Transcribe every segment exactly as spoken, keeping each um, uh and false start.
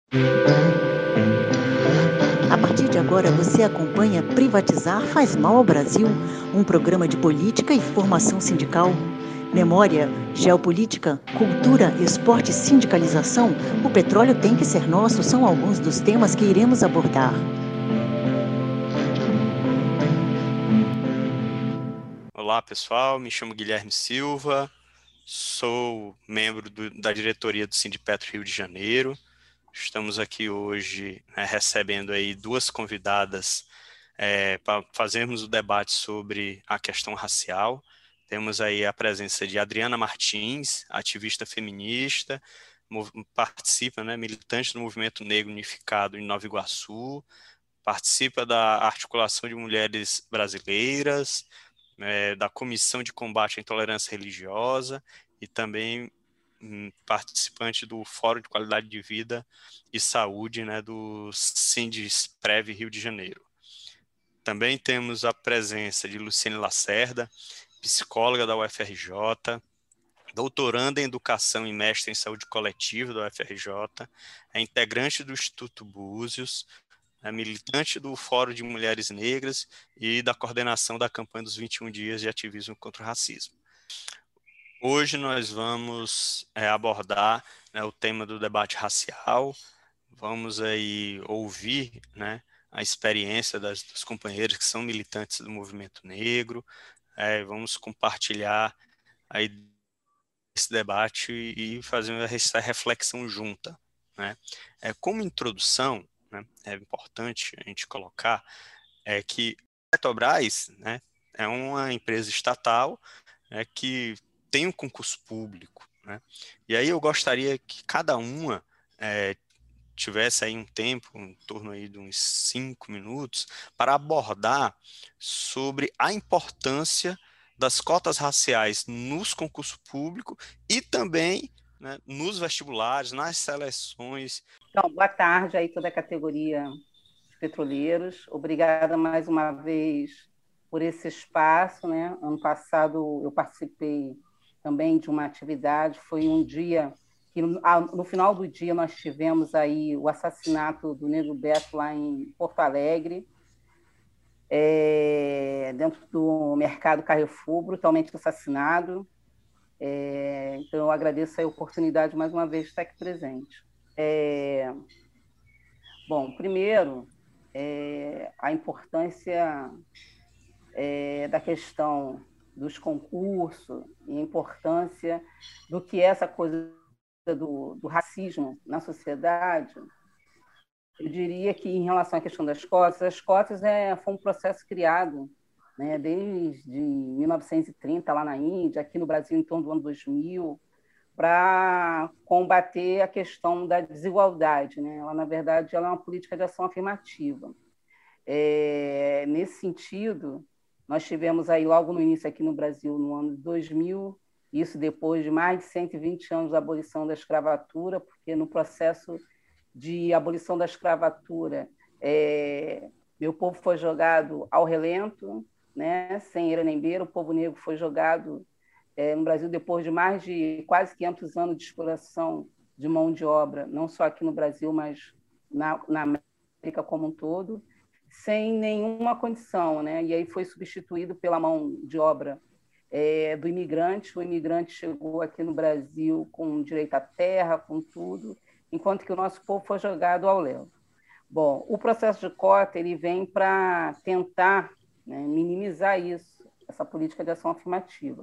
A partir de agora, você acompanha Privatizar faz mal ao Brasil, um programa de política e formação sindical. Memória, geopolítica, cultura, esporte e sindicalização, o petróleo tem que ser nosso são alguns dos temas que iremos abordar. Olá, pessoal. Me chamo Guilherme Silva, sou membro do, da diretoria do Sindipetro Rio de Janeiro. Estamos aqui hoje, né, recebendo aí duas convidadas é, para fazermos o debate sobre a questão racial. Temos aí a presença de Adriana Martins, ativista feminista, participa, né, militante do Movimento Negro Unificado em Nova Iguaçu, participa da Articulação de Mulheres Brasileiras, é, da Comissão de Combate à Intolerância Religiosa e também um, participante do Fórum de Qualidade de Vida e Saúde, né, do Sindisprev Rio de Janeiro. Também temos a presença de Luciene Lacerda, psicóloga da U F R J, doutoranda em Educação e mestre em Saúde Coletiva da U F R J, é integrante do Instituto Búzios, é militante do Fórum de Mulheres Negras e da coordenação da campanha dos vinte e um Dias de Ativismo contra o Racismo. Hoje nós vamos é, abordar, né, o tema do debate racial, vamos aí ouvir, né, a experiência das, dos companheiros que são militantes do movimento negro, é, vamos compartilhar aí esse debate e fazer essa reflexão junta, né? É, como introdução, né, é importante a gente colocar é que a Petrobras, né, é uma empresa estatal, né, que tem um concurso público, né? E aí eu gostaria que cada uma é, tivesse aí um tempo, em torno aí de uns cinco minutos, para abordar sobre a importância das cotas raciais nos concursos públicos e também, né, nos vestibulares, nas seleções. Então, boa tarde aí toda a categoria de petroleiros. Obrigada mais uma vez por esse espaço, né? Ano passado eu participei também de uma atividade, foi um dia que no final do dia nós tivemos aí o assassinato do Negro Beto lá em Porto Alegre, é, dentro do mercado Carrefour, brutalmente assassinado. É, então eu agradeço a oportunidade mais uma vez de estar aqui presente. É, bom, primeiro, é, a importância é, da questão dos concursos e a importância do que é essa coisa do, do racismo na sociedade. Eu diria que, em relação à questão das cotas, as cotas é, foi um processo criado, né, desde mil novecentos e trinta, lá na Índia, aqui no Brasil, em torno do ano dois mil, para combater a questão da desigualdade, né? Ela, na verdade, ela é uma política de ação afirmativa. É, nesse sentido, nós tivemos aí logo no início aqui no Brasil, no ano de dois mil, isso depois de mais de cento e vinte anos da abolição da escravatura, porque no processo de abolição da escravatura, é, meu povo foi jogado ao relento, né? Sem era nem beira, o povo negro foi jogado é, no Brasil depois de mais de quase quinhentos anos de exploração de mão de obra, não só aqui no Brasil, mas na, na América como um todo, sem nenhuma condição, né? E aí foi substituído pela mão de obra é, do imigrante. O imigrante chegou aqui no Brasil com direito à terra, com tudo, enquanto que o nosso povo foi jogado ao léu. Bom, o processo de cota ele vem para tentar, né, minimizar isso, essa política de ação afirmativa.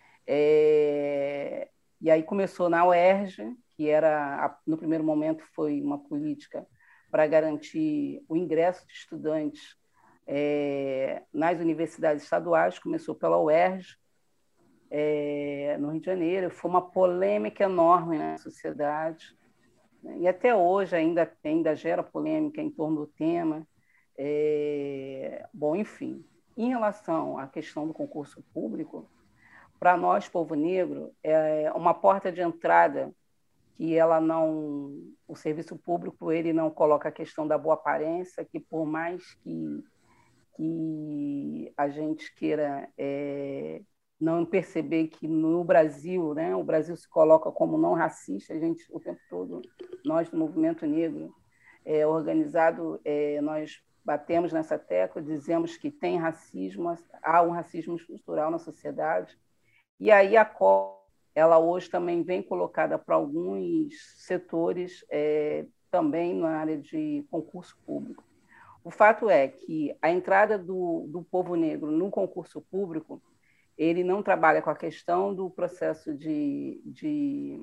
É, e aí começou na U E R J, que era, no primeiro momento, foi uma política para garantir o ingresso de estudantes é, nas universidades estaduais, começou pela U E R J, é, no Rio de Janeiro, foi uma polêmica enorme na sociedade, né? E até hoje ainda, ainda gera polêmica em torno do tema. É, bom, enfim, em relação à questão do concurso público, para nós, povo negro, é uma porta de entrada que ela não, o serviço público ele não coloca a questão da boa aparência, que por mais que, que a gente queira é, não perceber que no Brasil, né, o Brasil se coloca como não racista, a gente, o tempo todo, nós do movimento negro é, organizado, é, nós batemos nessa tecla, dizemos que tem racismo, há um racismo estrutural na sociedade, e aí a C O P, ela hoje também vem colocada para alguns setores, é, também na área de concurso público. O fato é que a entrada do, do povo negro no concurso público, ele não trabalha com a questão do processo de, de,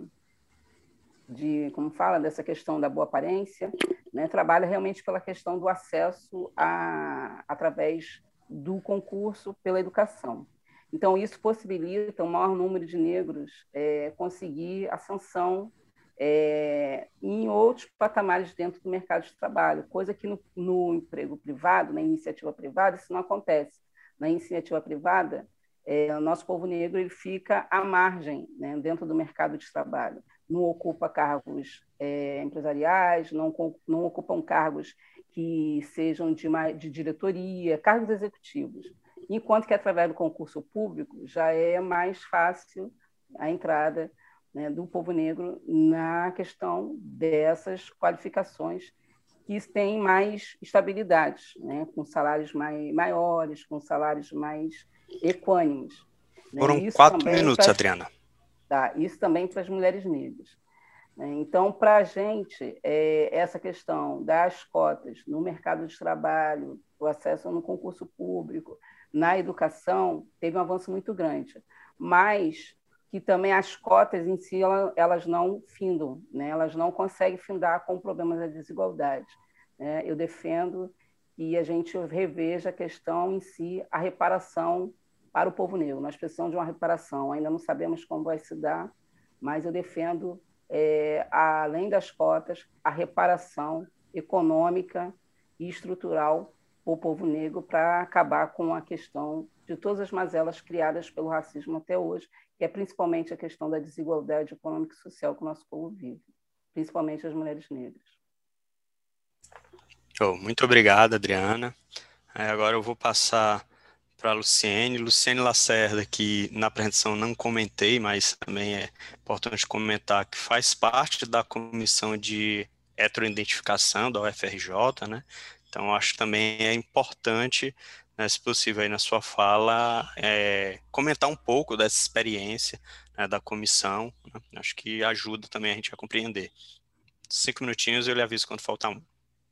de como fala, dessa questão da boa aparência, né? Trabalha realmente pela questão do acesso a, através do concurso pela educação. Então, isso possibilita o maior número de negros é, conseguir ascensão é, em outros patamares dentro do mercado de trabalho, coisa que no, no emprego privado, na iniciativa privada, isso não acontece. Na iniciativa privada, é, o nosso povo negro ele fica à margem, né, dentro do mercado de trabalho. Não ocupa cargos é, empresariais, não, não ocupam cargos que sejam de, de diretoria, cargos executivos. Enquanto que, através do concurso público, já é mais fácil a entrada, né, do povo negro na questão dessas qualificações que têm mais estabilidade, né, com salários mais, maiores, com salários mais equânimes. Foram Isso quatro minutos, pra, Adriana. Tá, isso também para as mulheres negras. Então, para a gente, é, essa questão das cotas no mercado de trabalho, o acesso no concurso público, na educação, teve um avanço muito grande, mas que também as cotas em si, elas, elas não findam, né? Elas não conseguem findar com o problema da desigualdade, né? Eu defendo que a gente reveja a questão em si, a reparação para o povo negro. Nós precisamos de uma reparação, ainda não sabemos como vai se dar, mas eu defendo, é, além das cotas, a reparação econômica e estrutural o povo negro para acabar com a questão de todas as mazelas criadas pelo racismo até hoje, que é principalmente a questão da desigualdade econômica e social que o nosso povo vive, principalmente as mulheres negras. Oh, muito obrigado, Adriana. Agora eu vou passar para a Luciene. Luciene Lacerda, que na apresentação não comentei, mas também é importante comentar que faz parte da comissão de heteroidentificação da U F R J, né? Então, acho que também é importante, né, se possível, aí na sua fala, é, comentar um pouco dessa experiência, né, da comissão, né? Acho que ajuda também a gente a compreender. Cinco minutinhos, eu lhe aviso quando faltar um.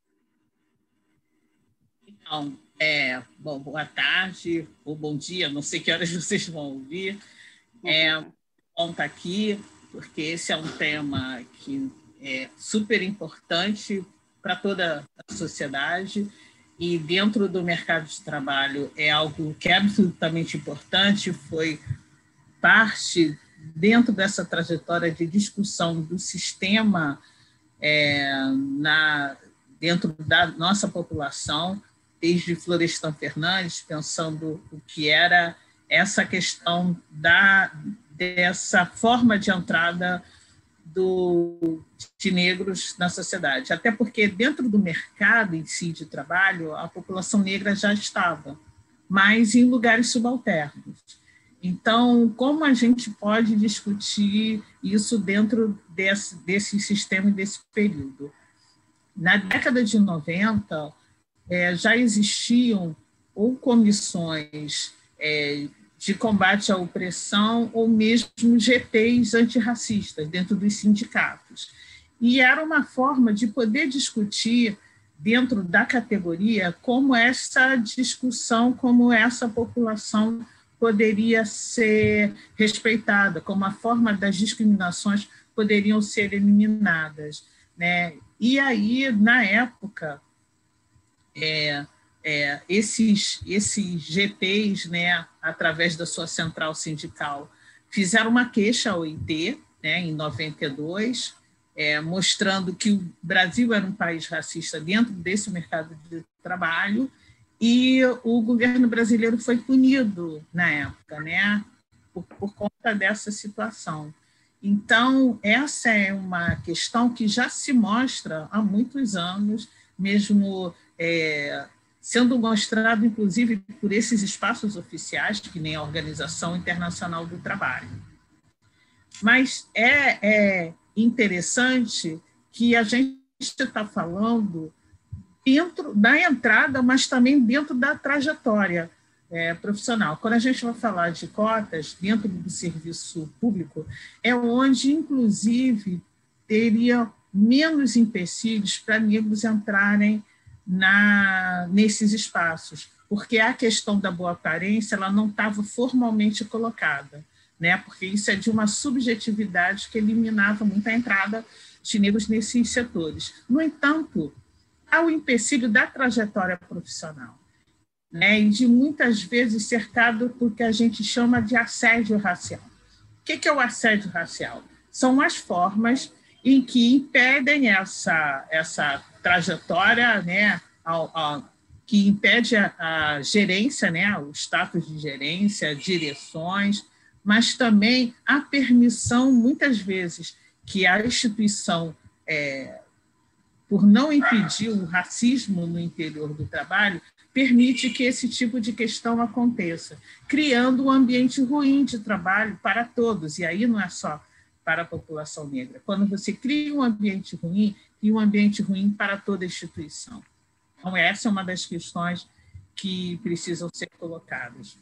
Então, é, bom, boa tarde ou bom dia, não sei que horas vocês vão ouvir. É bom estar aqui, porque esse é um tema que é super importante para toda a sociedade e dentro do mercado de trabalho é algo que é absolutamente importante, foi parte dentro dessa trajetória de discussão do sistema é, na, dentro da nossa população, desde Florestan Fernandes, pensando o que era essa questão da, dessa forma de entrada do, de negros na sociedade. Até porque dentro do mercado em si de trabalho, a população negra já estava, mas em lugares subalternos. Então, como a gente pode discutir isso dentro desse, desse sistema e desse período? Na década de noventa, é, já existiam ou comissões é, de combate à opressão ou mesmo G Tês antirracistas dentro dos sindicatos. E era uma forma de poder discutir dentro da categoria como essa discussão, como essa população poderia ser respeitada, como a forma das discriminações poderiam ser eliminadas, né? E aí, na época, é, é, esses, esses G Tês, né, através da sua central sindical, fizeram uma queixa ao O I T, né, em noventa e dois, é, mostrando que o Brasil era um país racista dentro desse mercado de trabalho, e o governo brasileiro foi punido na época, né, por, por conta dessa situação. Então, essa é uma questão que já se mostra há muitos anos, mesmo é, sendo mostrado, inclusive, por esses espaços oficiais, que nem a Organização Internacional do Trabalho. Mas é, é interessante que a gente está falando dentro da entrada, mas também dentro da trajetória é, profissional. Quando a gente vai falar de cotas dentro do serviço público, é onde, inclusive, teria menos empecilhos para negros entrarem na, nesses espaços, porque a questão da boa aparência ela não estava formalmente colocada, né? Porque isso é de uma subjetividade que eliminava muito a entrada de negros nesses setores. No entanto, há o empecilho da trajetória profissional, né? E de muitas vezes cercado por que a gente chama de assédio racial. O que é o assédio racial? São as formas em que impedem essa, essa trajetória, né, ao, ao, que impede a, a gerência, né, o status de gerência, direções, mas também a permissão, muitas vezes, que a instituição, é, por não impedir o racismo no interior do trabalho, permite que esse tipo de questão aconteça, criando um ambiente ruim de trabalho para todos, e aí não é só para a população negra. Quando você cria um ambiente ruim, cria um ambiente ruim para toda a instituição. Então, essa é uma das questões que precisam ser colocadas.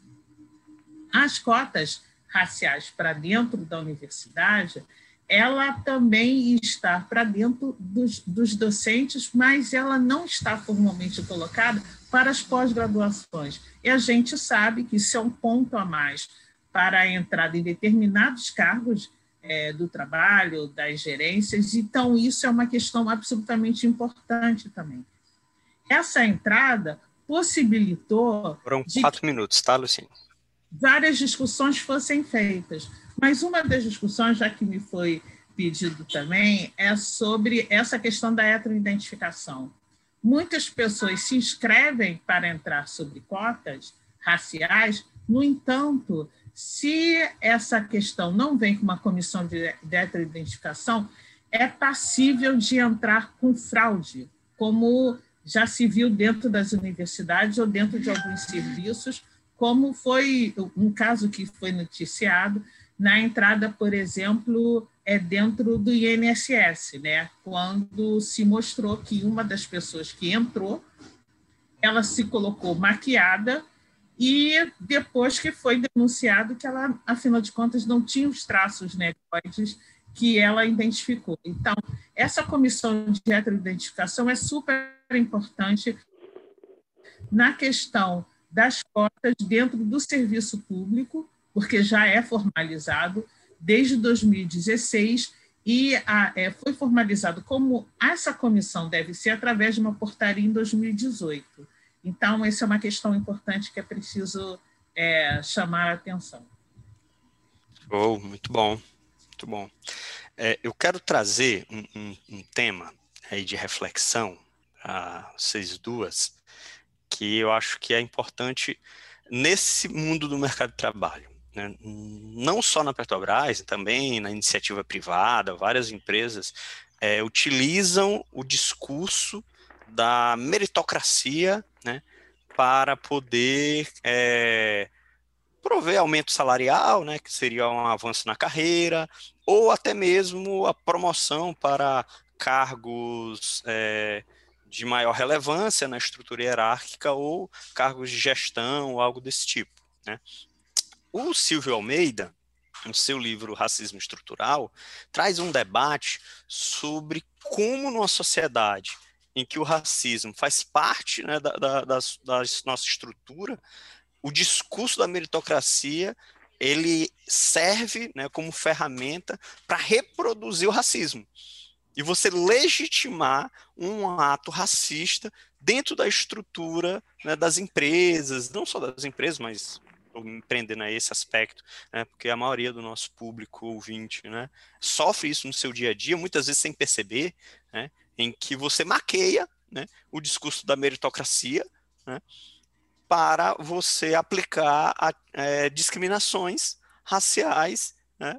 As cotas raciais para dentro da universidade, ela também está para dentro dos, dos docentes, mas ela não está formalmente colocada para as pós-graduações. E a gente sabe que isso é um ponto a mais para a entrada em determinados cargos É, do trabalho, das gerências, então isso é uma questão absolutamente importante também. Essa entrada possibilitou... Foram quatro minutos, tá, Luciene? Várias discussões fossem feitas, mas uma das discussões, já que me foi pedido também, é sobre essa questão da heteroidentificação. Muitas pessoas se inscrevem para entrar sobre cotas raciais, no entanto, se essa questão não vem com uma comissão de, de heteroidentificação, é passível de entrar com fraude, como já se viu dentro das universidades ou dentro de alguns serviços, como foi um caso que foi noticiado na entrada, por exemplo, é dentro do I N S S, né? Quando se mostrou que uma das pessoas que entrou, ela se colocou maquiada, e depois que foi denunciado que ela, afinal de contas, não tinha os traços negroides que ela identificou. Então, essa comissão de heteroidentificação é super importante na questão das cotas dentro do serviço público, porque já é formalizado desde dois mil e dezesseis e a, é, foi formalizado como essa comissão deve ser através de uma portaria em dois mil e dezoito. Então, essa é uma questão importante que é preciso é, chamar a atenção. Oh, muito bom, muito bom. É, eu quero trazer um, um, um tema aí de reflexão a vocês duas, que eu acho que é importante nesse mundo do mercado de trabalho, né? Não só na Petrobras, também na iniciativa privada, várias empresas é, utilizam o discurso da meritocracia, né, para poder é, prover aumento salarial, né, que seria um avanço na carreira, ou até mesmo a promoção para cargos é, de maior relevância na estrutura hierárquica ou cargos de gestão ou algo desse tipo, né? O Silvio Almeida, no seu livro Racismo Estrutural, traz um debate sobre como numa sociedade em que o racismo faz parte, né, da, da, da, da nossa estrutura, o discurso da meritocracia ele serve, né, como ferramenta para reproduzir o racismo. E você legitimar um ato racista dentro da estrutura, né, das empresas, não só das empresas, mas empreendendo a esse aspecto, né, porque a maioria do nosso público ouvinte, né, sofre isso no seu dia a dia, muitas vezes sem perceber, né, em que você maqueia, né, o discurso da meritocracia, né, para você aplicar a, é, discriminações raciais, né,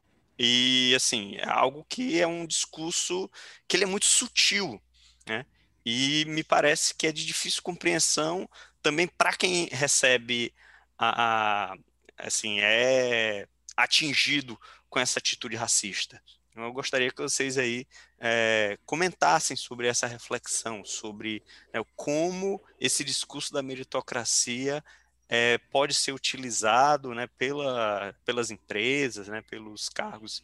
e assim, é algo que é um discurso que ele é muito sutil, né, e me parece que é de difícil compreensão também para quem recebe a, a assim, é atingido com essa atitude racista. Eu gostaria que vocês aí é, comentassem sobre essa reflexão, sobre né, como esse discurso da meritocracia é, pode ser utilizado né, pela, pelas empresas, né, pelos cargos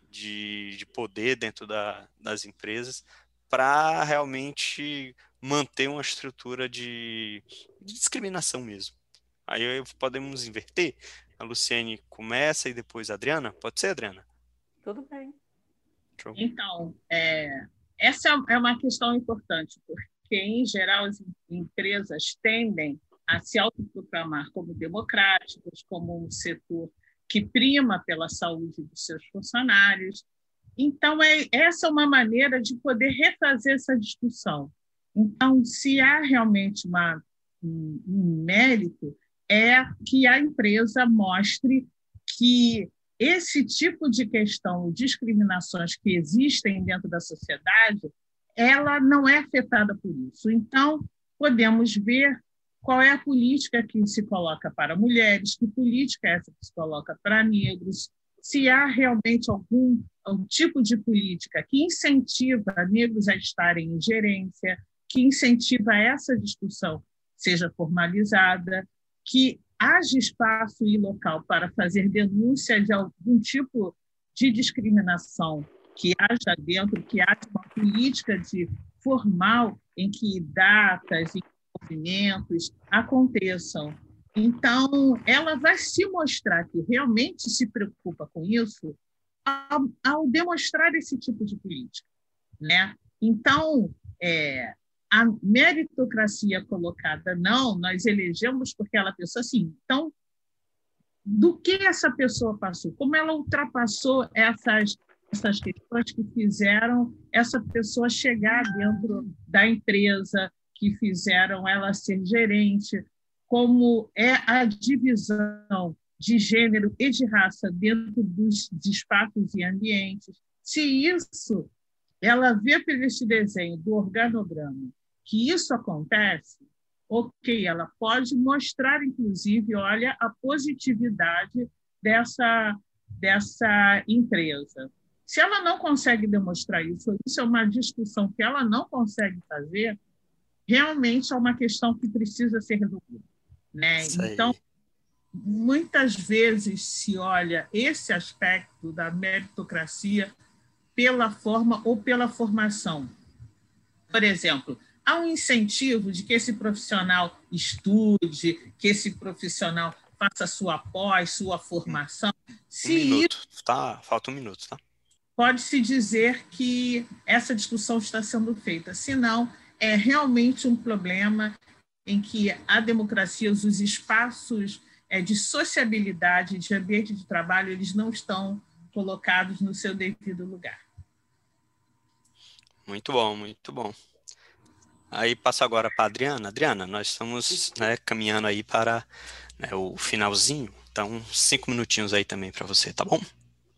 de, de poder dentro da, das empresas, para realmente manter uma estrutura de, de discriminação mesmo. Aí podemos inverter. A Luciene começa e depois a Adriana. Pode ser, Adriana? Tudo bem. Show. Então, é, essa é uma questão importante, porque, em geral, as empresas tendem a se autoproclamar como democráticas, como um setor que prima pela saúde dos seus funcionários. Então, é, essa é uma maneira de poder refazer essa discussão. Então, se há realmente uma, um, um mérito, é que a empresa mostre que esse tipo de questão, discriminações que existem dentro da sociedade, ela não é afetada por isso. Então, podemos ver qual é a política que se coloca para mulheres, que política é essa que se coloca para negros, se há realmente algum, algum tipo de política que incentiva negros a estarem em gerência, que incentiva essa discussão seja formalizada, que haja espaço e local para fazer denúncia de algum tipo de discriminação que haja dentro, que haja uma política de formal em que datas e movimentos aconteçam. Então, ela vai se mostrar que realmente se preocupa com isso ao, ao demonstrar esse tipo de política, né? Então, é, a meritocracia colocada, não, nós elegemos porque ela pensou assim, então, do que essa pessoa passou? Como ela ultrapassou essas, essas questões que fizeram essa pessoa chegar dentro da empresa, que fizeram ela ser gerente, como é a divisão de gênero e de raça dentro dos espaços e ambientes. Se isso, ela vê por esse desenho do organograma, que isso acontece, ok, ela pode mostrar, inclusive, olha, a positividade dessa, dessa empresa. Se ela não consegue demonstrar isso, isso é uma discussão que ela não consegue fazer, realmente é uma questão que precisa ser resolvida, né? Então, muitas vezes se olha esse aspecto da meritocracia pela forma ou pela formação. Por exemplo, há um incentivo de que esse profissional estude, que esse profissional faça sua pós, sua formação. Se um minuto, isso, tá? Falta um minuto, tá? Pode-se dizer que essa discussão está sendo feita. Se não, é realmente um problema em que a democracia, os espaços de sociabilidade, de ambiente de trabalho, eles não estão colocados no seu devido lugar. Muito bom, muito bom. Aí passo agora para a Adriana. Adriana, nós estamos né, caminhando aí para né, o finalzinho, então cinco minutinhos aí também para você, tá bom?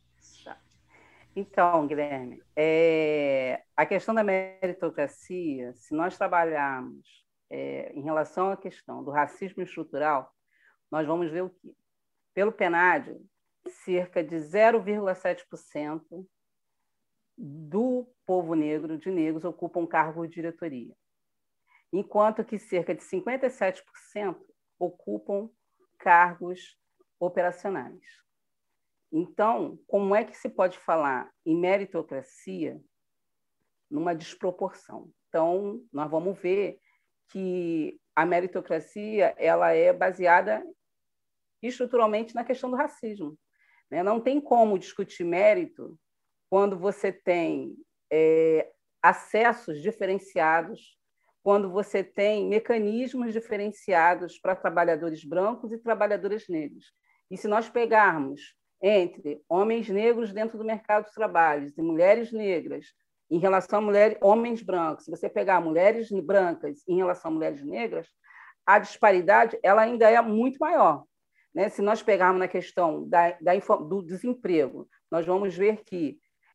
Então, Guilherme, é, a questão da meritocracia, se nós trabalharmos é, em relação à questão do racismo estrutural, nós vamos ver o que? Pelo PNAD, cerca de zero vírgula sete por cento do povo negro, de negros, ocupam cargo de diretoria, enquanto que cerca de cinquenta e sete por cento ocupam cargos operacionais. Então, como é que se pode falar em meritocracia numa desproporção? Então, nós vamos ver que a meritocracia ela é baseada estruturalmente na questão do racismo, né? Não tem como discutir mérito quando você tem é, acessos diferenciados, quando você tem mecanismos diferenciados para trabalhadores brancos e trabalhadoras negras. E se nós pegarmos entre homens negros dentro do mercado de trabalho e mulheres negras em relação a mulheres, homens brancos, se você pegar mulheres brancas em relação a mulheres negras, a disparidade ela ainda é muito maior, né? Se nós pegarmos na questão da, da, do desemprego, nós vamos ver que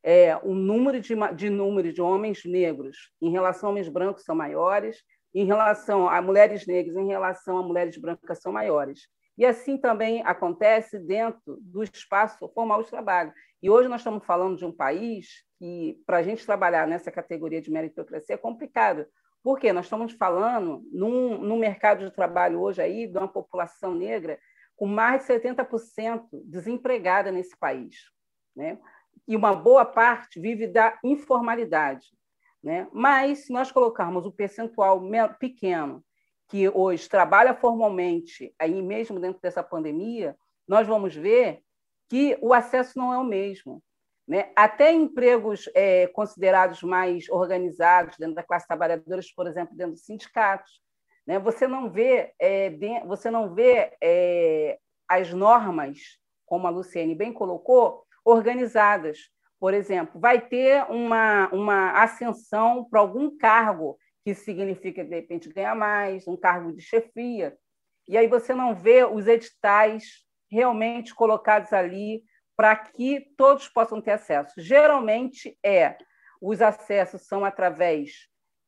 é, o número de, de número de homens negros em relação a homens brancos são maiores, em relação a mulheres negras, em relação a mulheres brancas são maiores. E assim também acontece dentro do espaço formal de trabalho. E hoje nós estamos falando de um país que, para a gente trabalhar nessa categoria de meritocracia, é complicado. Por quê? Nós estamos falando num, num mercado de trabalho hoje aí, de uma população negra com mais de setenta por cento desempregada nesse país, né? E uma boa parte vive da informalidade, né? Mas, se nós colocarmos o percentual pequeno que hoje trabalha formalmente, aí mesmo dentro dessa pandemia, nós vamos ver que o acesso não é o mesmo, né? Até empregos é, considerados mais organizados dentro da classe trabalhadora, por exemplo, dentro dos sindicatos, né? Você não vê, é, de, você não vê é, as normas, como a Luciene bem colocou, organizadas. Por exemplo, vai ter uma, uma ascensão para algum cargo que significa, de repente, ganhar mais, um cargo de chefia, e aí você não vê os editais realmente colocados ali para que todos possam ter acesso. Geralmente, é, os acessos são através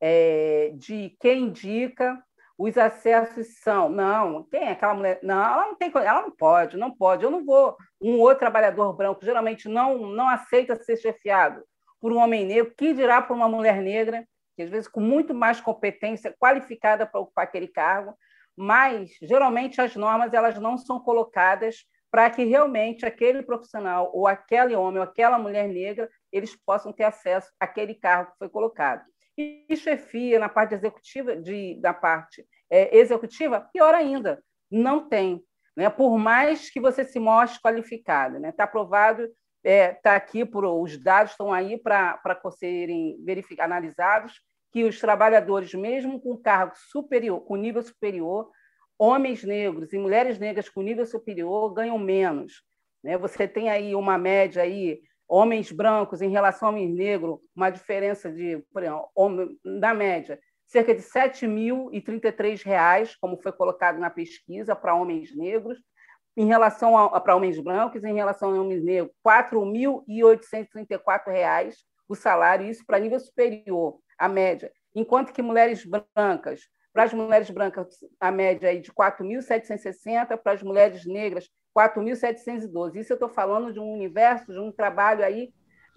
é, de quem indica, os acessos são, não, quem é aquela mulher? Não, ela não tem, ela não pode, não pode, eu não vou. Um outro trabalhador branco geralmente não, não aceita ser chefiado por um homem negro, que dirá por uma mulher negra, que às vezes com muito mais competência qualificada para ocupar aquele cargo, mas geralmente as normas elas não são colocadas para que realmente aquele profissional ou aquele homem ou aquela mulher negra eles possam ter acesso àquele cargo que foi colocado. E chefia na parte executiva, de, da parte é, executiva, pior ainda, não tem, né? Por mais que você se mostre qualificado, né? Está provado, está é, tá aqui, por, os dados estão aí para serem verificados, analisados, que os trabalhadores, mesmo com cargo superior, com nível superior, homens negros e mulheres negras com nível superior ganham menos, né? Você tem aí uma média aí, homens brancos em relação a homens negros, uma diferença de, por exemplo, na média, cerca de sete mil e trinta e três reais, como foi colocado na pesquisa, para homens negros, em relação a, para homens brancos, em relação a homens negros, quatro mil e oitocentos e trinta e quatro reais o salário, isso para nível superior, a média. Enquanto que mulheres brancas, para as mulheres brancas, a média é de quatro mil setecentos e sessenta, para as mulheres negras, quatro mil setecentos e doze. Isso eu estou falando de um universo, de um trabalho aí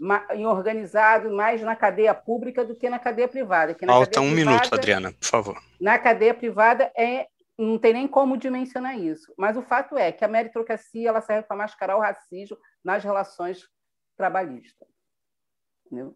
organizado mais na cadeia pública do que na cadeia privada. Que na Falta cadeia um privada, minuto, Adriana, por favor. Na cadeia privada, é, não tem nem como dimensionar isso. Mas o fato é que a meritocracia ela serve para mascarar o racismo nas relações trabalhistas. Entendeu?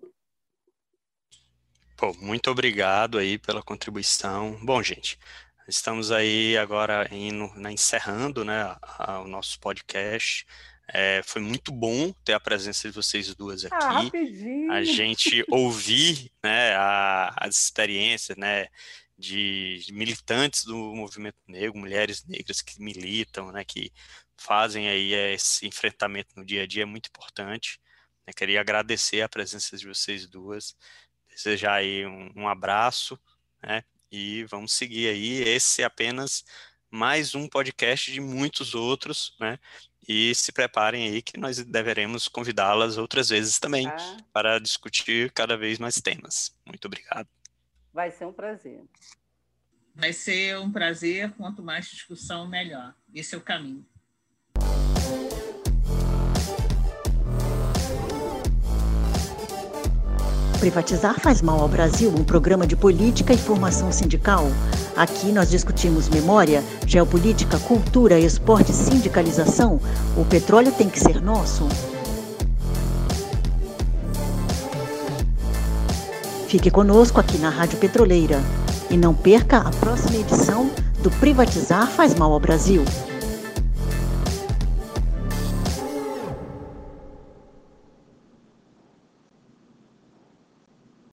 Pô, muito obrigado aí pela contribuição. Bom, gente, estamos aí agora indo, né, encerrando, né, a, a, o nosso podcast. É, foi muito bom ter a presença de vocês duas aqui. Ah, rapidinho. A gente ouvir, né, a, as experiências, né, de, de militantes do movimento negro, mulheres negras que militam, né, que fazem aí esse enfrentamento no dia a dia é muito importante. Eu queria agradecer a presença de vocês duas. Desejar aí um, um abraço, né? E vamos seguir aí. Esse é apenas mais um podcast de muitos outros, né? E se preparem aí que nós deveremos convidá-las outras vezes também ah. para discutir cada vez mais temas. Muito obrigado. Vai ser um prazer. Vai ser um prazer. Quanto mais discussão, melhor. Esse é o caminho. Privatizar faz mal ao Brasil, um programa de política e formação sindical. Aqui nós discutimos memória, geopolítica, cultura, esporte e sindicalização. O petróleo tem que ser nosso. Fique conosco aqui na Rádio Petroleira. E não perca a próxima edição do Privatizar faz mal ao Brasil.